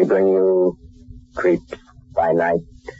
we bring you Creeps by Night.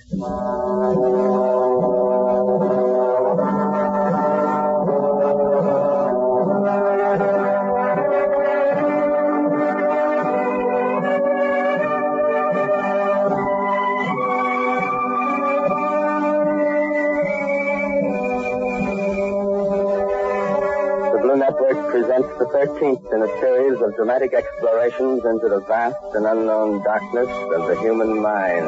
Presents the 13th in a series of dramatic explorations into the vast and unknown darkness of the human mind.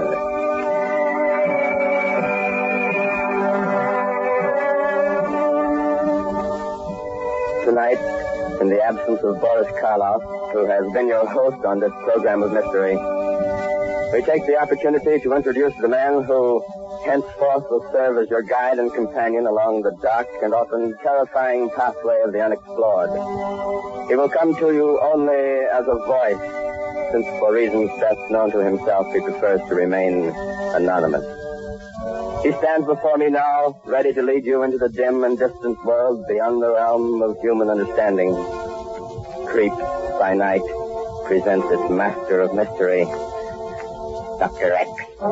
Tonight, in the absence of Boris Karloff, who has been your host on this program of mystery, we take the opportunity to introduce the man who henceforth will serve as your guide and companion along the dark and often terrifying pathway of the unexplored. He will come to you only as a voice, since for reasons best known to himself, he prefers to remain anonymous. He stands before me now, ready to lead you into the dim and distant world beyond the realm of human understanding. Creeps by Night presents its master of mystery, Dr. X.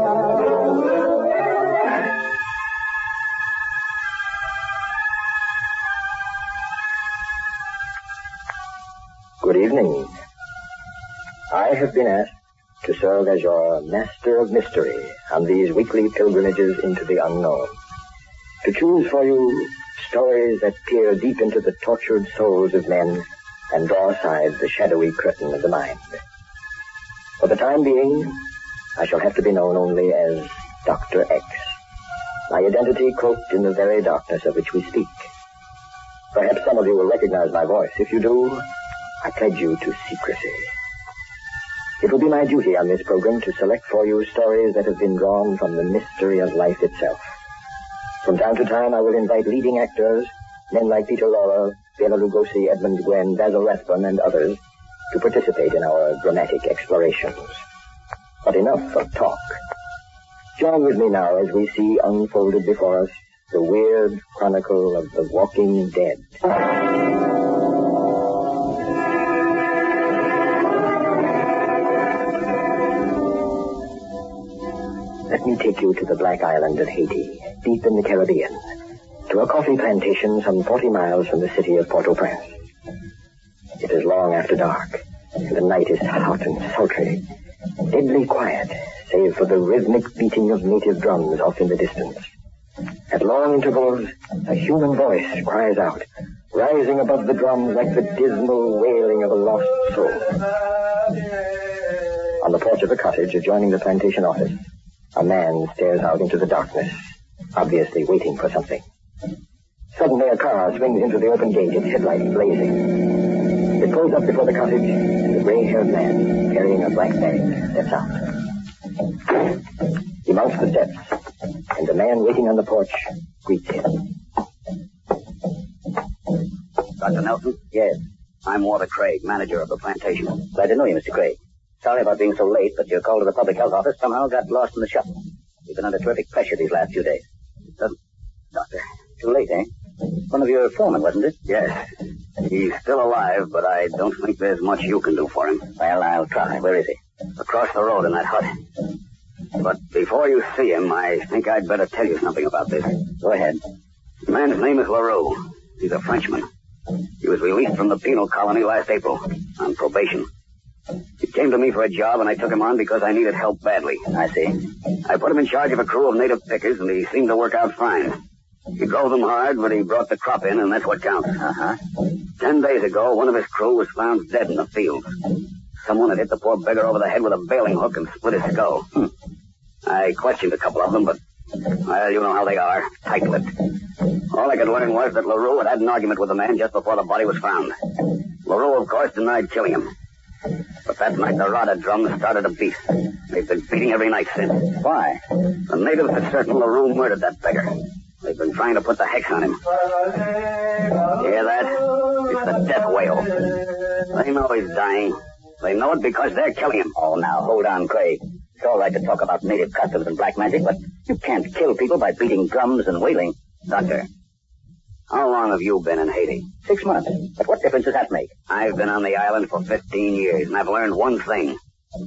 Good evening. I have been asked to serve as your master of mystery on these weekly pilgrimages into the unknown. To choose for you stories that peer deep into the tortured souls of men and draw aside the shadowy curtain of the mind. For the time being, I shall have to be known only as Dr. X, my identity cloaked in the very darkness of which we speak. Perhaps some of you will recognize my voice. If you do, I pledge you to secrecy. It will be my duty on this program to select for you stories that have been drawn from the mystery of life itself. From time to time, I will invite leading actors, men like Peter Lorre, Bela Lugosi, Edmund Gwenn, Basil Rathbone, and others, to participate in our dramatic explorations. But enough of talk. Join with me now as we see unfolded before us the weird chronicle of the walking dead. Let me take you to the Black Island of Haiti, deep in the Caribbean, to a coffee plantation some 40 miles from the city of Port-au-Prince. It is long after dark, and the night is hot and sultry, deadly quiet, save for the rhythmic beating of native drums off in the distance. At long intervals, a human voice cries out, rising above the drums like the dismal wailing of a lost soul. On the porch of a cottage adjoining the plantation office, a man stares out into the darkness, obviously waiting for something. Suddenly a car swings into the open gate, its headlights blazing. It pulls up before the cottage, and a gray-haired man, carrying a black bag, steps out. He mounts the steps, and the man waiting on the porch greets him. Dr. Nelson? Yes. I'm Walter Craig, manager of the plantation. Glad to know you, Mr. Craig. Sorry about being so late, but your call to the public health office somehow got lost in the shuffle. We've been under terrific pressure these last few days. Doctor. Too late, eh? One of your foremen, wasn't it? Yes. He's still alive, but I don't think there's much you can do for him. Well, I'll try. Where is he? Across the road in that hut. But before you see him, I think I'd better tell you something about this. Go ahead. The man's name is LaRue. He's a Frenchman. He was released from the penal colony last April on probation. He came to me for a job, and I took him on because I needed help badly. I see. I put him in charge of a crew of native pickers, and he seemed to work out fine. He drove them hard, but he brought the crop in, and that's what counts. 10 days ago, one of his crew was found dead in the fields. Someone had hit the poor beggar over the head with a bailing hook and split his skull. I questioned a couple of them, but, well, you know how they are, tight-lipped. All I could learn was that LaRue had an argument with the man just before the body was found. LaRue, of course, denied killing him. But that night, the rod of drums started a beat. They've been beating every night since. Why? The natives are certain LaRue murdered that beggar. They've been trying to put the hex on him. Hear that? It's the death wail. They know he's dying. They know it because they're killing him. Oh, now, hold on, Craig. It's all right to talk about native customs and black magic, but you can't kill people by beating drums and wailing. Doctor, how long have you been in Haiti? 6 months. But what difference does that make? I've been on the island for 15 years, and I've learned one thing.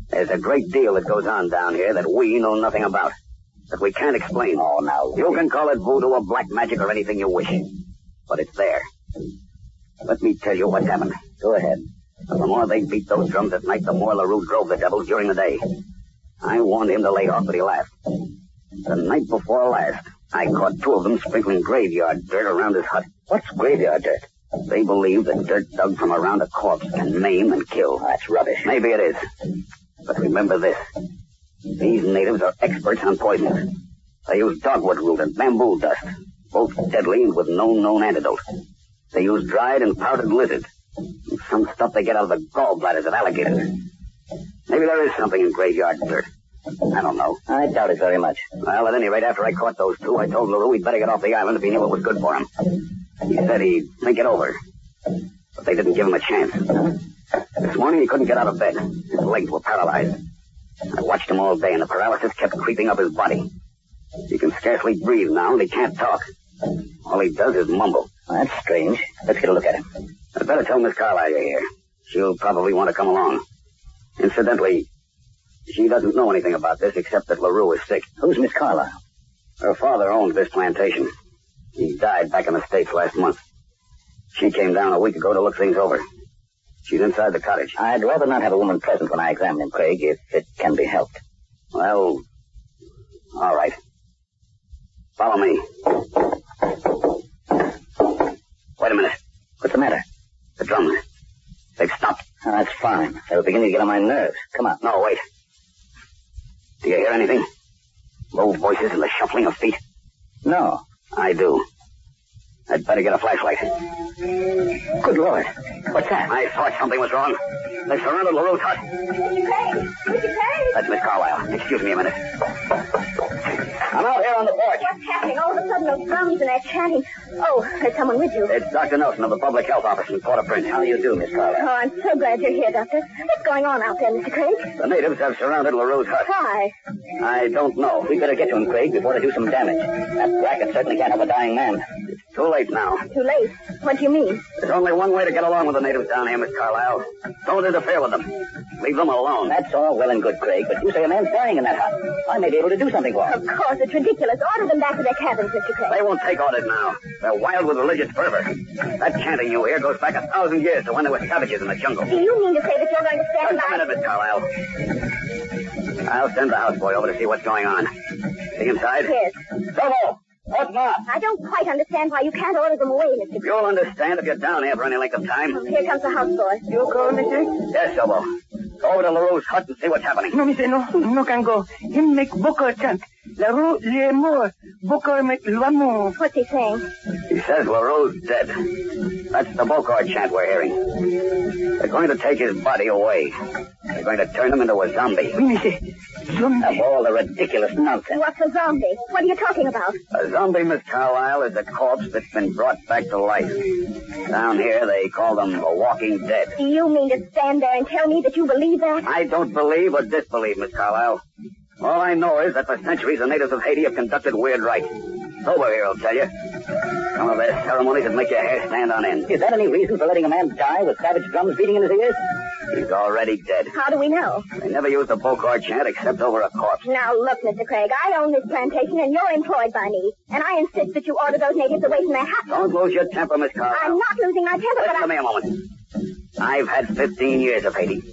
There's a great deal that goes on down here that we know nothing about, that we can't explain. Oh, now... You can call it voodoo or black magic or anything you wish, but it's there. Let me tell you what's happened. Go ahead. The more they beat those drums at night, the more LaRue drove the devils during the day. I warned him to lay off, but he laughed. The night before last, I caught 2 of them sprinkling graveyard dirt around his hut. What's graveyard dirt? They believe that dirt dug from around a corpse can maim and kill. That's rubbish. Maybe it is. But remember this. These natives are experts on poisons. They use dogwood root and bamboo dust, both deadly and with no known antidote. They use dried and powdered lizard, and some stuff they get out of the gallbladders of alligators. Maybe there is something in graveyard dirt. I don't know. I doubt it very much. Well, at any rate, after I caught those 2, I told LaRue he'd better get off the island if he knew it was good for him. He said he'd think it over, but they didn't give him a chance. This morning he couldn't get out of bed. His legs were paralyzed. I watched him all day, and the paralysis kept creeping up his body. He can scarcely breathe now, and he can't talk. All he does is mumble. That's strange. Let's get a look at him. I'd better tell Miss Carlyle you're here. She'll probably want to come along. Incidentally, she doesn't know anything about this except that LaRue is sick. Who's Miss Carlyle? Her father owns this plantation. He died back in the States last month. She came down a week ago to look things over. She's inside the cottage. I'd rather not have a woman present when I examine him, Craig, if it can be helped. Well, all right. Follow me. Wait a minute. What's the matter? The drums. They've stopped. Oh, that's fine. They were beginning to get on my nerves. Come on. No, wait. Do you hear anything? Low voices and the shuffling of feet? No. I do. I'd better get a flashlight. Good Lord. What's that? I thought something was wrong. They surrounded LaRue's hut. Mr. Craig! Mr. Craig! That's Miss Carlyle. Excuse me a minute. I'm out here on the porch. What's happening? All of a sudden, those drums and that chanting. Oh, there's someone with you. It's Dr. Nelson of the Public Health Office in Port-au-Prince. How do you do, Miss Carlyle? Oh, I'm so glad you're here, Doctor. What's going on out there, Mr. Craig? The natives have surrounded LaRue's hut. Why? I don't know. We better get to him, Craig, before they do some damage. That racket certainly can't help a dying man. It's too late now. Too late. What do you mean? There's only one way to get along with the natives down here, Miss Carlyle. Don't interfere with them. Leave them alone. That's all well and good, Craig, but you say a man's dying in that hut. I may be able to do something for him. Of course, it's ridiculous. Order them back to their cabins, Mr. Craig. They won't take orders now. They're wild with religious fervor. That chanting you hear goes back 1,000 years to when there were savages in the jungle. Do you mean to say that you're going to stand Just a by? minute, Miss Carlyle. I'll send the houseboy over to see what's going on. See inside? Yes. Sobo! What's not? I don't quite understand why you can't order them away, Mr. Craig. You'll understand if you're down here for any length of time. Here comes the houseboy. You go, mister? Yes, Sobo. Go over to LaRue's hut and see what's happening. No, mister, no can go. Him make Bokor chant. La Rue le mort. Bokor make l'amour. What's he saying? He says LaRue's dead. That's the Bokor chant we're hearing. They're going to take his body away. They're going to turn him into a zombie. Oui, mister. Of all the ridiculous nonsense. What's a zombie? What are you talking about? A zombie, Miss Carlyle, is a corpse that's been brought back to life. Down here, they call them a walking dead. Do you mean to stand there and tell me that you believe that? I don't believe or disbelieve, Miss Carlyle. All I know is that for centuries the natives of Haiti have conducted weird rites. Sober here, I'll tell you. Some of their ceremonies that make your hair stand on end. Is that any reason for letting a man die with savage drums beating in his ears? He's already dead. How do we know? They never used the Bokor chant except over a corpse. Now, look, Mr. Craig, I own this plantation and you're employed by me. And I insist that you order those natives away from their hut. Don't lose your temper, Miss Carlyle. I'm not losing my temper, Listen but to me a moment. I've had 15 years of Haiti.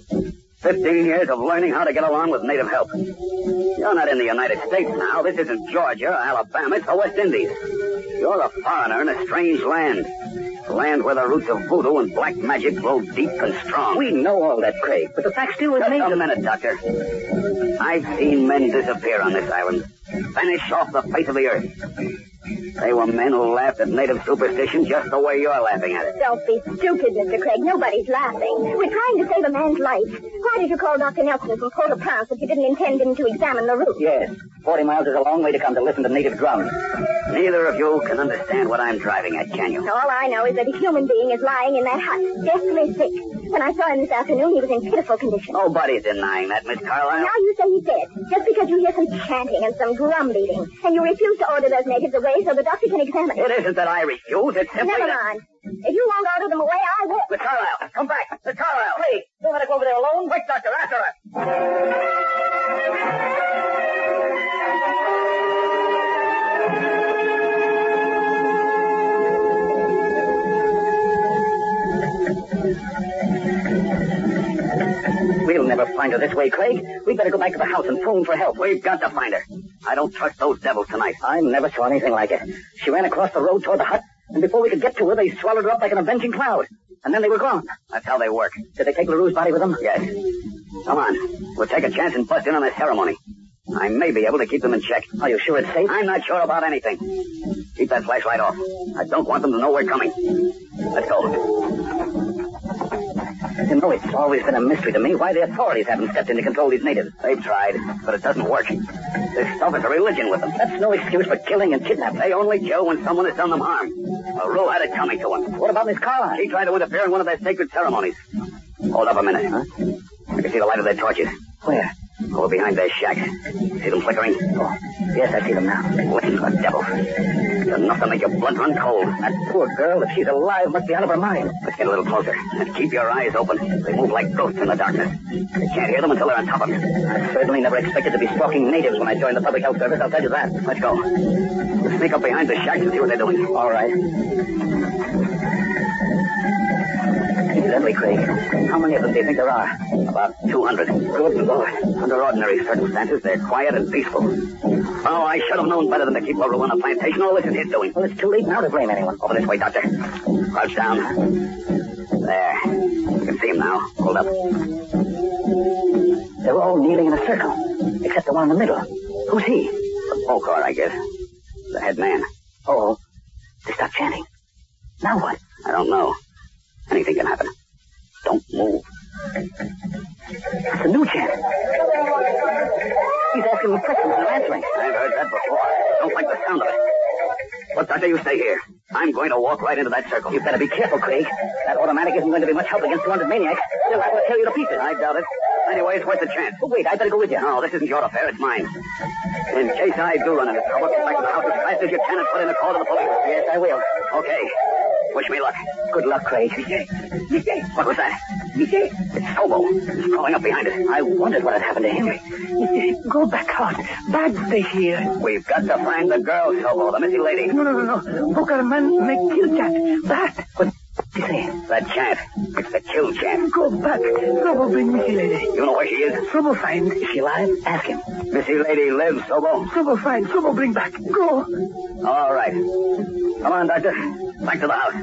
15 years of learning how to get along with native help. You're not in the United States now. This isn't Georgia or Alabama. It's the West Indies. You're a foreigner in a strange land. A land where the roots of voodoo and black magic grow deep and strong. We know all that, Craig, but the fact still Just remains... a minute, Doctor. I've seen men disappear on this island. Vanish off the face of the earth. They were men who laughed at native superstition just the way you're laughing at it. don't be stupid, Mr. Craig. Nobody's laughing. We're trying to save a man's life. Why did you call Dr. Nelson from Port-au-Prince if you didn't intend him to examine the route? Yes, 40 miles is a long way to come to listen to native drums. Neither of you can understand what I'm driving at, can you? All I know is that a human being is lying in that hut, deathly sick. When I saw him this afternoon, he was in pitiful condition. Nobody's denying that, Miss Carlyle. Now you say he's dead, just because you hear some chanting and some drum beating, and you refuse to order those natives away so the doctor can examine It it. isn't that I refuse. It's simply Never that... mind. If you won't order them away, I will. Miss Carlyle, come back. Miss Carlyle. Craig, don't let her go over there alone. Quick, Doctor, after her. find her this way, Craig. We'd better go back to the house and phone for help. We've got to find her. I don't trust those devils tonight. I never saw anything like it. She ran across the road toward the hut, and before we could get to her, they swallowed her up like an avenging cloud. And then they were gone. That's how they work. Did they take LaRue's body with them? Yes. Come on. We'll take a chance and bust in on their ceremony. I may be able to keep them in check. Are you sure it's safe? I'm not sure about anything. Keep that flashlight off. I don't want them to know we're coming. Let's go. You know, it's always been a mystery to me why the authorities haven't stepped in to control these natives. They've tried, but it doesn't work. This stuff is a religion with them. That's no excuse for killing and kidnapping. They only kill when someone has done them harm. LaRue had it coming to him. What about Miss Carlisle? She tried to interfere in one of their sacred ceremonies. Hold up a minute. Huh? I can see the light of their torches. Where? Over behind their shack. See them flickering? Oh, yes, I see them now. Listen to the devil. It's enough to make your blood run cold. That poor girl, if she's alive, must be out of her mind. Let's get a little closer. And keep your eyes open. They move like ghosts in the darkness. You can't hear them until they're on top of you. I certainly never expected to be stalking natives when I joined the public health service, I'll tell you that. Let's go. We'll sneak up behind the shack and see what they're doing. All right. Incidentally, Craig, how many of them do you think there are? About 200. Good Lord. Under ordinary circumstances, they're quiet and peaceful. Oh, I should have known better than to keep LaRue on a plantation. All this is his doing. Well, it's too late now to blame anyone. Over this way, Doctor. Crouch down. There. You can see him now. Hold up. They're all kneeling in a circle, except the one in the middle. Who's he? The Bokor, I guess. The head man. Oh, they stopped chanting. Now what? I don't know. Anything can happen. Don't move. It's a new chant. He's asking me questions and I'm answering. I've heard that before. Don't like the sound of it. But, Doctor, you stay here. I'm going to walk right into that circle. You better be careful, Craig. That automatic isn't going to be much help against 200 maniacs. They'll have to tear you to pieces. I doubt it. Anyway, it's worth a chance. Oh, wait, I better go with you. No, this isn't your affair. It's mine. In case I do run into trouble, get back to the house as fast as you can and put in a call to the police. Yes, I will. Okay. Wish me luck. Good luck, Craig. What was that? It's Sobo. He's crawling up behind us. I wondered what had happened to him. Go back out. Bad stay here. We've got to find the girl, Sobo, the missing lady. No. Booker man make kill chat. That. What did you say? That chant. It's the kill chant. Go back. Trouble bring Missy Lady. You know where she is? Trouble find. Is she alive? Ask him. Missy Lady lives, Sobo. Trouble find. Trouble bring back. Go. All right. Come on, Doctor. Back to the house.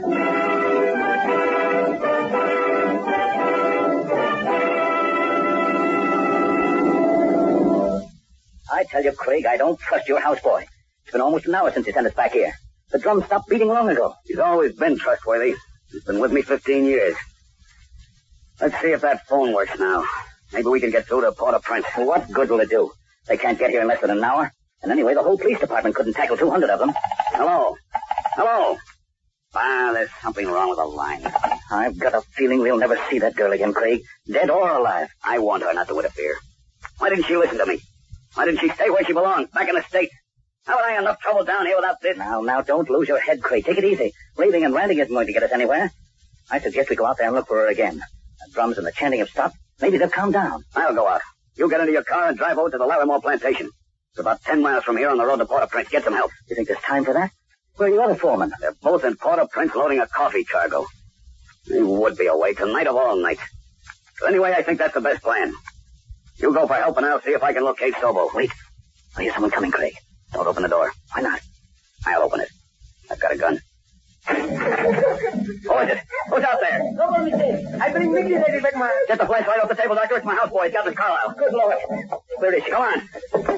I tell you, Craig, I don't trust your houseboy. It's been almost an hour since he sent us back here. The drum stopped beating long ago. He's always been trustworthy. He's been with me 15 years. Let's see if that phone works now. Maybe we can get through to Port-au-Prince. What good will it do? They can't get here in less than an hour. And anyway, the whole police department couldn't tackle 200 of them. Hello? Hello? There's something wrong with the line. I've got a feeling we'll never see that girl again, Craig. Dead or alive. I want her not to interfere. Why didn't she listen to me? Why didn't she stay where she belongs, back in the States? Haven't I enough trouble down here without this? Now, don't lose your head, Craig. Take it easy. Raving and ranting isn't going to get us anywhere. I suggest we go out there and look for her again. The drums and the chanting have stopped. Maybe they'll calm down. I'll go out. You get into your car and drive over to the Larimore plantation. It's about 10 miles from here on the road to Port-au-Prince. Get some help. You think there's time for that? Where are your other foremen? They're both in Port-au-Prince loading a coffee cargo. They would be away tonight of all nights. But anyway, I think that's the best plan. You go for help and I'll see if I can locate Sobo. Wait. I hear someone coming, Craig. Don't open the door. Why not? I'll open it. I've got a gun. Who is it? Who's out there? Nobody say. I bring Mickey Lady back, man. Get the flashlight off the table, Doctor. It's my houseboy. He's got Miss Carlisle. Good Lord. Where is she? Come on.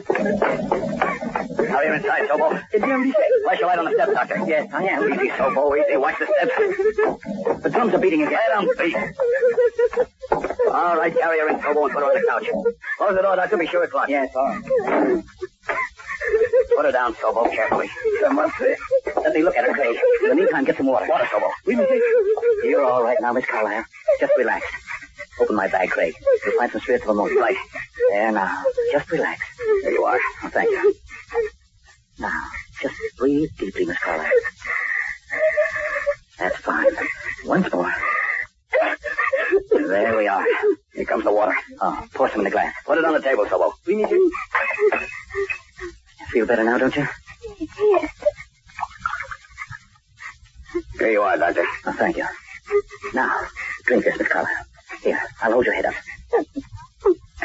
Hurry her inside, Sobo. Is he on the safe? Flash your light on the steps, Doctor. Yes, I am. Easy, Sobo. Easy. Watch the steps. The drums are beating again. Let 'em beat. All right, carry her in, Sobo, and put her on the couch. Close the door, Doctor. Be sure it's locked. Yes, all right. Put her down, Sobo, carefully. Let me look at her, Craig. In the meantime, get some water. Water, Sobo. You're all right now, Miss Carlisle. Just relax. Open my bag, Craig. You'll find some spirits of emotion. Right. There now. Just relax. There you are. Oh, thank you. Now, just breathe deeply, Miss Carlisle. That's fine. Once more. There we are. Here comes the water. Oh, pour some in the glass. Put it on the table, Sobo. We need to... Feel better now, don't you? Yes. Here you are, Doctor. Oh, thank you. Now, drink this, Miss Carlisle. Here, I'll hold your head up.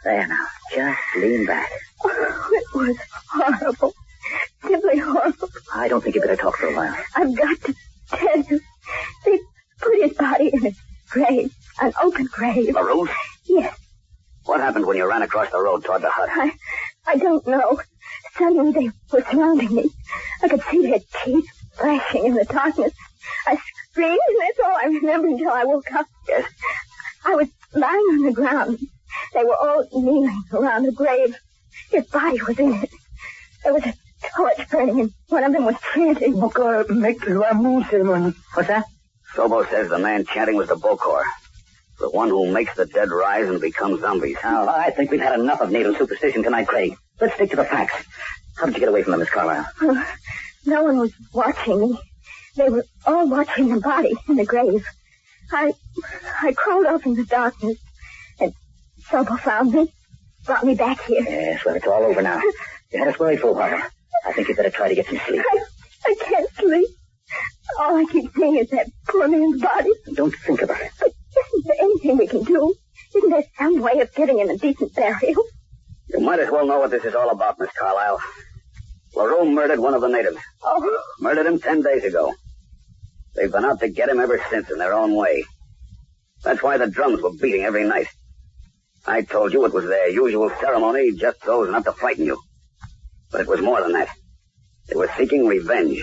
There now. Just lean back. Oh, it was horrible. Simply horrible. I don't think you better talk for a while. I've got to tell you. They put his body in a grave. An open grave. LaRue? Yes. What happened when you ran across the road toward the hut? I don't know. Suddenly they were surrounding me. I could see their teeth flashing in the darkness. I screamed, and that's all I remember until I woke up. Yes? I was lying on the ground. They were all kneeling around the grave. His body was in it. There was a torch burning, and one of them was chanting. Bokor make Ramu ceremony. What's that? Sobo says the man chanting was the Bokor. The one who makes the dead rise and become zombies. Now, I think we've had enough of native superstition tonight, Craig. Let's stick to the facts. How did you get away from them, Miss Carlyle? No one was watching me. They were all watching the body in the grave. I crawled off in the darkness, and Sobo found me, brought me back here. Yes, well, it's all over now. You had us worried for a while. I think you'd better try to get some sleep. I can't sleep. All I keep seeing is that poor man's body. Don't think about it. But isn't there anything we can do? Isn't there some way of getting him a decent burial? You might as well know what this is all about, Miss Carlyle. LaRue murdered one of the natives. Oh. Murdered him 10 days ago. They've been out to get him ever since in their own way. That's why the drums were beating every night. I told you it was their usual ceremony just so as not to frighten you. But it was more than that. They were seeking revenge.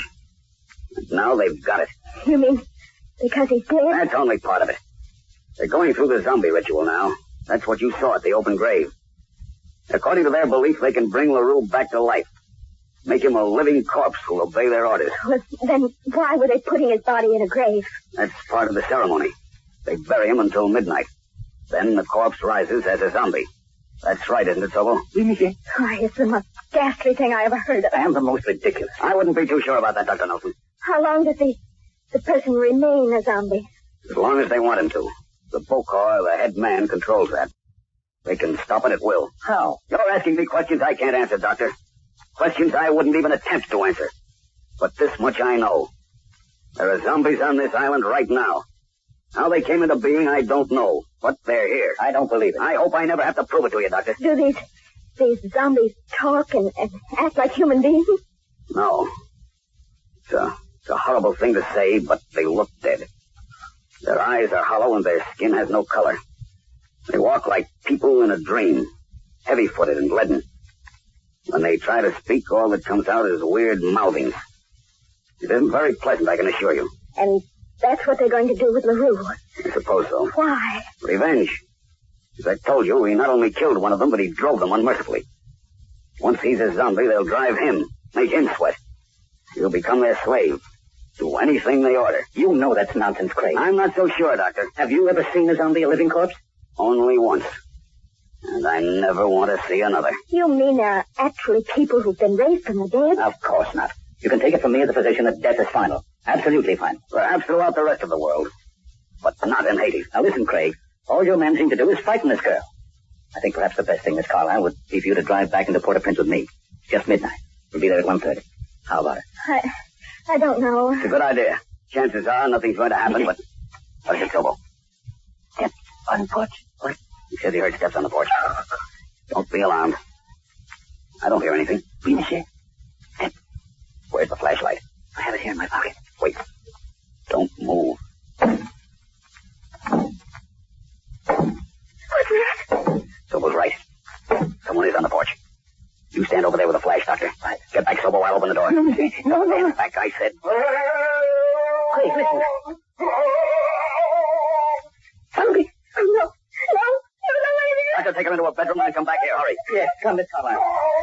And now they've got it. You mean because he's dead? That's only part of it. They're going through the zombie ritual now. That's what you saw at the open grave. According to their belief, they can bring LaRue back to life. Make him a living corpse who'll obey their orders. Well, then why were they putting his body in a grave? That's part of the ceremony. They bury him until midnight. Then the corpse rises as a zombie. That's right, isn't it, Sobo? Why, it's the most ghastly thing I ever heard of. And the most ridiculous. I wouldn't be too sure about that, Dr. Nelson. How long does the person remain a zombie? As long as they want him to. The Bokor, the head man, controls that. They can stop it at will. How? You're asking me questions I can't answer, Doctor. Questions I wouldn't even attempt to answer. But this much I know. There are zombies on this island right now. How they came into being, I don't know. But they're here. I don't believe it. I hope I never have to prove it to you, Doctor. Do these zombies talk and act like human beings? No. It's a horrible thing to say, but they look dead. Their eyes are hollow and their skin has no color. They walk like people in a dream, heavy-footed and leaden. When they try to speak, all that comes out is weird mouthings. It isn't very pleasant, I can assure you. And that's what they're going to do with LaRue? I suppose so. Why? Revenge. As I told you, he not only killed one of them, but he drove them unmercifully. Once he's a zombie, they'll drive him, make him sweat. He'll become their slave. Do anything they order. You know that's nonsense, Craig. I'm not so sure, Doctor. Have you ever seen a zombie, a living corpse? Only once. And I never want to see another. You mean there are actually people who've been raised from the dead? Of course not. You can take it from me as a physician that death is final. Absolutely final. Perhaps throughout the rest of the world. But not in Haiti. Now listen, Craig. All your men seem to do is frighten this girl. I think perhaps the best thing, Miss Carlyle, would be for you to drive back into Port-au-Prince with me. Just midnight. We'll be there at 1:30. How about it? I don't know. It's a good idea. Chances are nothing's going to happen, but... What's it, Sobo? Steps on the porch. What? He says he heard steps on the porch. Don't be alarmed. I don't hear anything. Step. Where's the flashlight? I have it here in my pocket. Wait. Don't move. What's that? Sobo's right. Someone is on the porch. You stand over there with a flash, Doctor. Right. Get back, Sobo. I'll open the door. No. Stand back, I said. Craig, listen. Zombie. No. Doctor, take him into a bedroom and come back here. Hurry. Yes, come, Miss Carlyle.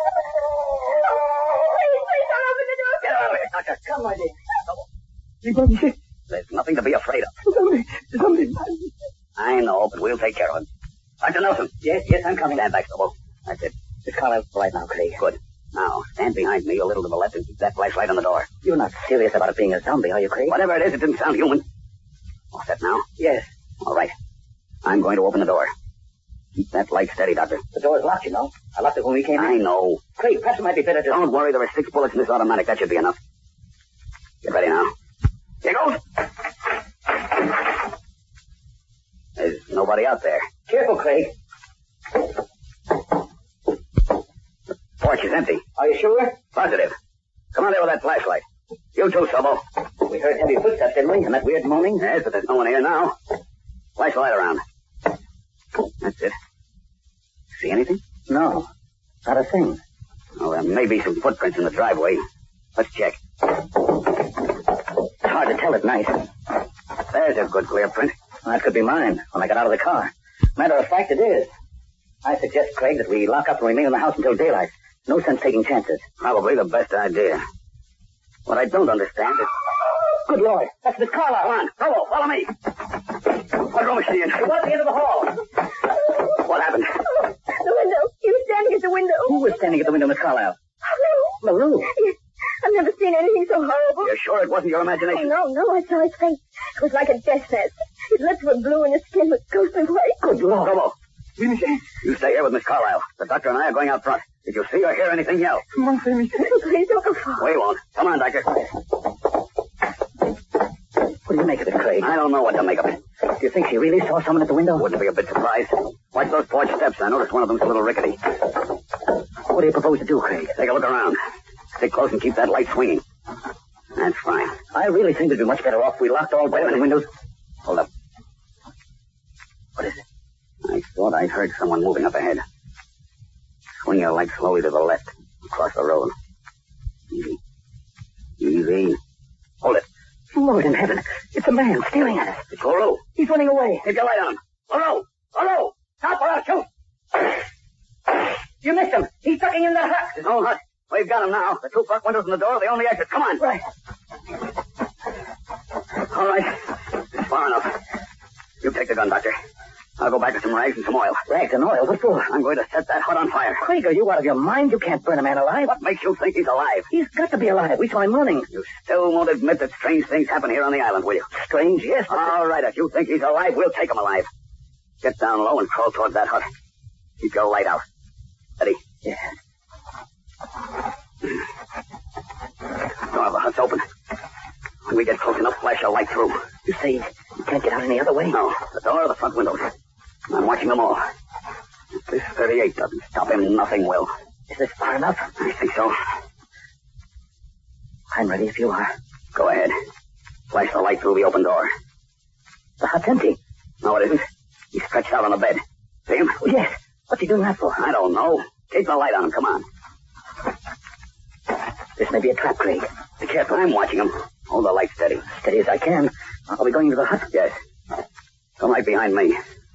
Please don't open the door. Get out of here, Doctor. Come, my dear. There's nothing to be afraid of. Zombie. I know, but we'll take care of him. Dr. Nelson. Yes, I'm coming. Stand back, Sobo. That's it. Miss Carlyle, right now, Craig. Good. Now, stand behind me a little to the left and keep that flashlight on the door. You're not serious about it being a zombie, are you, Craig? Whatever it is, it didn't sound human. All set now? Yes. All right. I'm going to open the door. Keep that light steady, Doctor. The door's locked, you know. I locked it when we came in. I know. Craig, perhaps it might be better to... Don't worry, there are 6 bullets in this automatic. That should be enough. Get ready now. Here goes. There's nobody out there. Careful, Craig. is empty. Are you sure? Positive. Come on there with that flashlight. You too, Sobo. We heard heavy footsteps, didn't we? And that weird moaning? Yes, but there's no one here now. Flash the light around. That's it. See anything? No. Not a thing. Oh, there may be some footprints in the driveway. Let's check. It's hard to tell at night. There's a good clear print. Well, that could be mine when I got out of the car. Matter of fact, it is. I suggest, Craig, that we lock up and remain in the house until daylight. No sense taking chances. Probably the best idea. What I don't understand is... Good Lord. That's Miss Carlisle. Come on. Robo, follow me. What room is she in? She was at the end of the hall. What happened? The window. He was standing at the window. Who was standing at the window, Miss Carlisle? LaRue. LaRue. Yes. I've never seen anything so horrible. You're sure it wasn't your imagination? Oh, no, I saw his face. It was like a death mask. His lips were blue and his skin was ghostly white. Good Lord. Robo, you stay here with Miss Carlisle. The doctor and I are going out front. Did you see or hear anything yell? Please don't go far. We won't. Come on, Doctor. What do you make of it, Craig? I don't know what to make of it. Do you think she really saw someone at the window? Wouldn't be a bit surprised. Watch those porch steps. I noticed one of them's a little rickety. What do you propose to do, Craig? Take a look around. Stick close and keep that light swinging. That's fine. I really think we'd be much better off if we locked all doors and windows. Hold up. What is it? I thought I heard someone moving up ahead. Swing your light slowly to the left, across the road. Easy. Easy. Hold it. Lord in heaven. It's a man staring at us. It's LaRue. He's running away. Keep your light on him. LaRue! LaRue! Stop or I'll shoot! You missed him. He's ducking in that hut. There's no hut. We've got him now. The two front windows and the door are the only exit. Come on. Right. All right. It's far enough. You take the gun, Doctor. I'll go back with some rags and some oil. Rags and oil? What for? I'm going to set that hut on fire. Craig, are you out of your mind? You can't burn a man alive. What makes you think he's alive? He's got to be alive. We saw him running. You still won't admit that strange things happen here on the island, will you? Strange, yes. But all right, if you think he's alive, we'll take him alive. Get down low and crawl towards that hut. Keep your light out. Ready? Yeah. Door of the hut's open. When we get close enough, flash your light through. You say you can't get out any other way? No, the door or the front windows. I'm watching them all. If this 38 doesn't stop him, nothing will. Is this far enough? I think so. I'm ready if you are. Go ahead. Flash the light through the open door. The hut's empty. No, it isn't. He's stretched out on the bed. See him? Oh, yes. What's he doing that for? I don't know. Keep the light on him. Come on. This may be a trap, Craig. Be careful. I'm watching him. Hold the light steady. Steady as I can. Are we going into the hut? Yes. Come right behind me.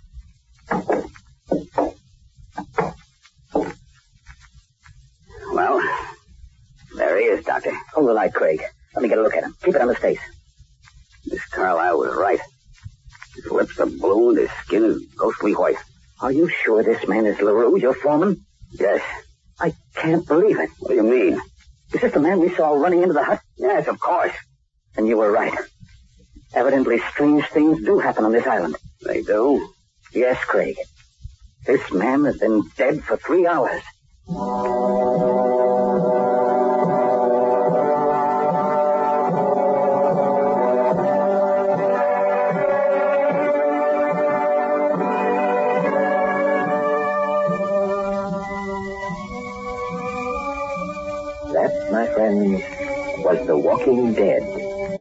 Well, there he is, Doctor. Hold the light, Craig. Let me get a look at him. Keep it on his face. Miss Carlisle was right. His lips are blue and his skin is ghostly white. Are you sure this man is LaRue, your foreman? Yes. I can't believe it. What do you mean? Is this the man we saw running into the hut? Yes, of course. And you were right. Evidently, strange things do happen on this island. They do? Yes, Craig. This man has been dead for 3 hours. That, my friends, was The Walking Dead.